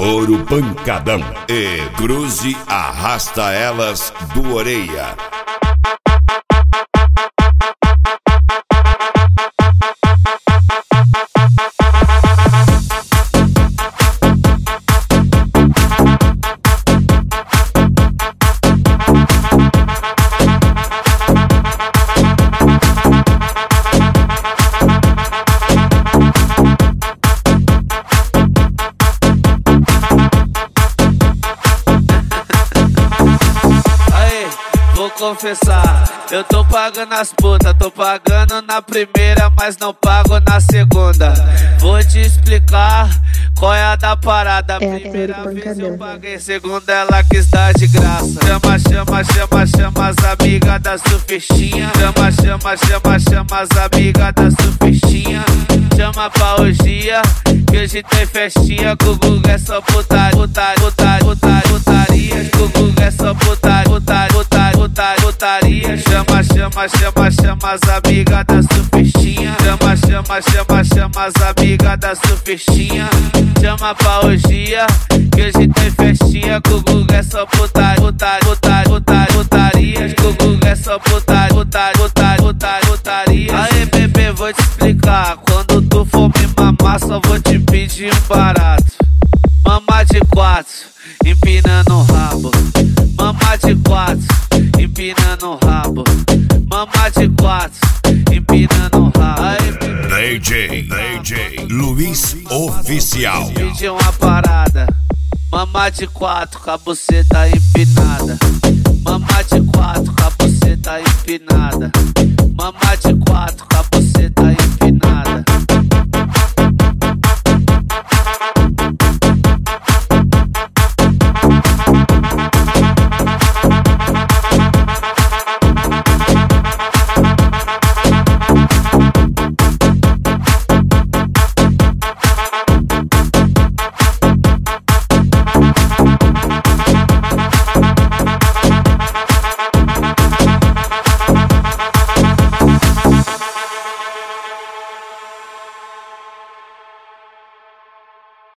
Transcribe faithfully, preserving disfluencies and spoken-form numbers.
Estouro pancadão. E cruze arrasta elas do orelha. Vou confessar, eu tô pagando as putas, tô pagando na primeira, mas não pago na segunda. Vou te explicar qual é a da parada. É Primeira vez eu paguei, segunda ela quis dar de graça. Chama, chama, chama, chama as amigas da surfistinha. Chama, chama, chama, chama as amigas da surfistinha. Chama pra orgia, que hoje tem festinha. Com o Gugu é só putaria, putaria, putaria, putaria, putaria. Com o Gugu é só putaria, putaria, putaria, putaria, putaria. Chama, chama, chama, chama as amigas da surfistinha. Chama, chama, chama, chama as amigas da surfistinha. Chama pra orgia, que hoje tem festinha. Com o Gugu é só putaria, putaria, putaria, putaria, putaria. Com o Gugu é só putaria, putaria, putaria, putaria, putaria. Aí, bebê, vou te explicar. Quando tu for me mamar, só vou te pedir um barato. Mamar de quatro, empinando o rabo. Mamar de quatro, empinando o rabo. Mamar de quatro, empinando o rabo. Aí, D J, D J Luiz Oficial. Pedi uma parada. Mamar de quatro, com a buceta empinada. Mamar de quatro, com a buceta empinada. Mamar de quatro, com a buceta empinada.